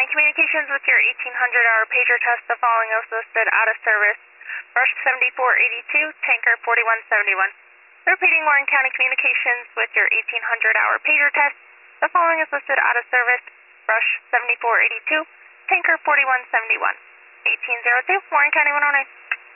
Communications with your 1800-hour pager test. The following is listed out of service. Rush 7482, Tanker 4171. Repeating, Warren County Communications with your 1800-hour pager test. The following is listed out of service. Rush 7482, Tanker 4171. 1802, Warren County 109.